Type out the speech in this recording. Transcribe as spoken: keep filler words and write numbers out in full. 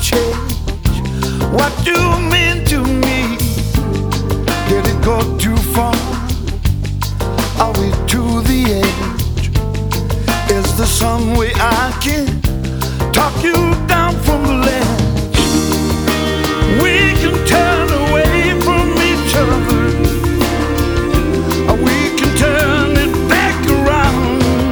change what you mean to me? Did it go too far? Are we to the edge? Is there some way I can talk you